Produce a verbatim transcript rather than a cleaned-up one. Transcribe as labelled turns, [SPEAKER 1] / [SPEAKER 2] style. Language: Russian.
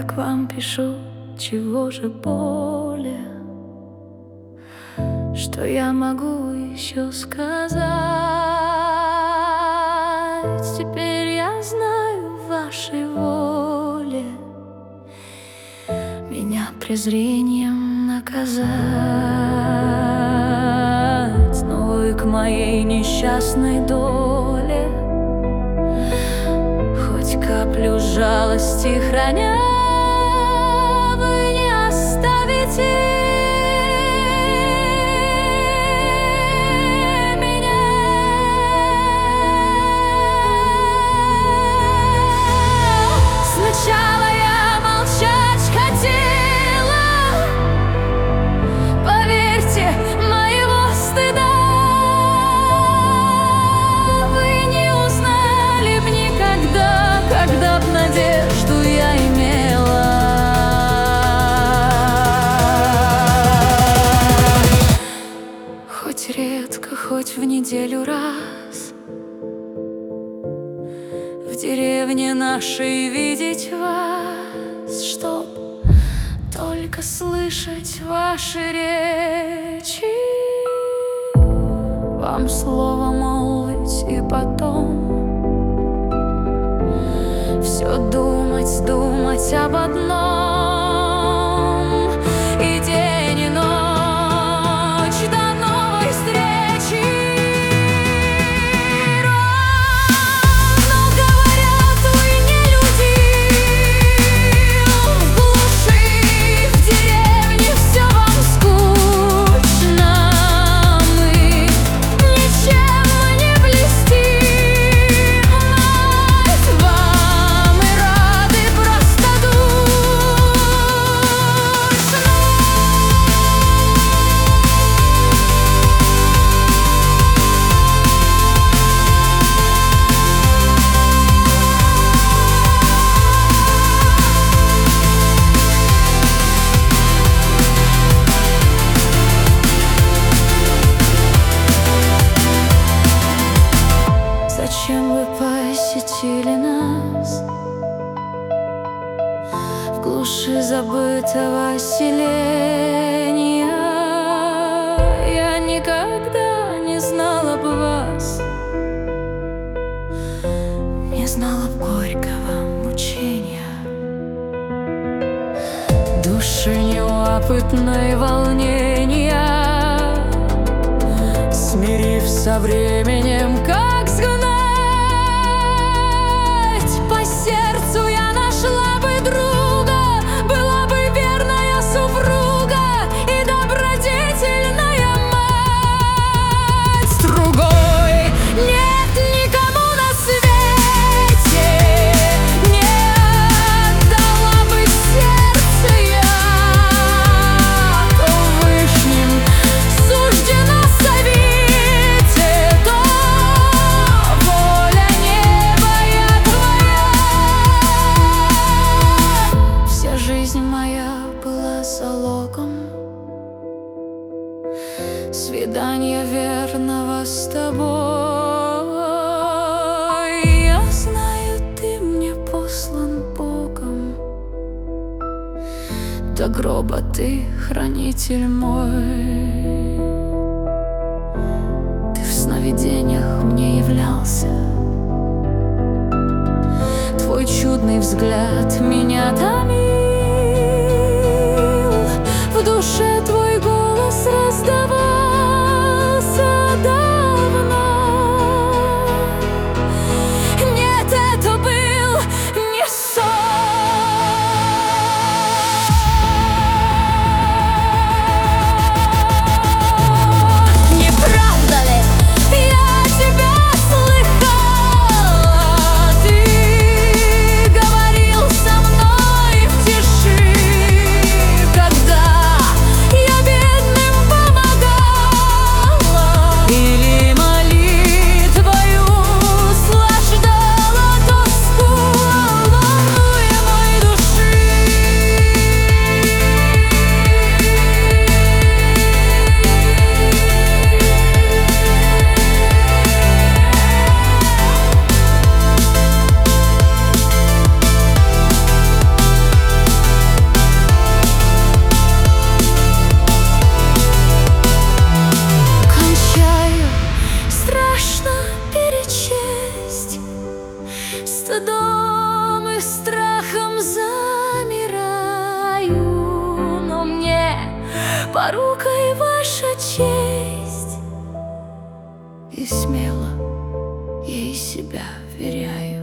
[SPEAKER 1] к вам пишу, чего же более, что я могу еще сказать? Теперь я знаю в вашей воле меня презрением наказать. Но вы к моей несчастной доле хоть каплю жалости храня, вы не оставите меня. Сначала я молчать хотела, поверьте, моего стыда. Вы не узнали б никогда, когда б надежду я имела. Хоть редко, хоть в неделю раз в деревне нашей видеть вас, чтоб только слышать ваши речи, вам слово молвить и потом все думать, думать об одном. И день, и ночь до новой встречи. Но говорят, вы не люди, в глуши, в деревне все вам скучно. Мы ничем не блестим, вам и рады простодушно. Зачем вы посетили нас в глуши забытого селения? Я никогда не знала бы вас, не знала б горького мучения, души неопытной волнения, смирив со временем, как сгнать. По сердцу я нашла бы друга, была бы верная супруга и добродетельная мать. С другой нет никому на свете, не отдала бы сердце я, то вышним суждено совете, то воля неба я твоя. Вся жизнь моя была залогом свидания верного с тобой. Я знаю, ты мне послан Богом, до гроба ты хранитель мой. Ты в сновидениях мне являлся, твой чудный взгляд меня томил, в душе твой голос раздавался давно. Нет, это был не сон. Не правда ли, я тебя слыхала, ты говорил со мной в порукой ваша честь. И смело ей себя вверяю.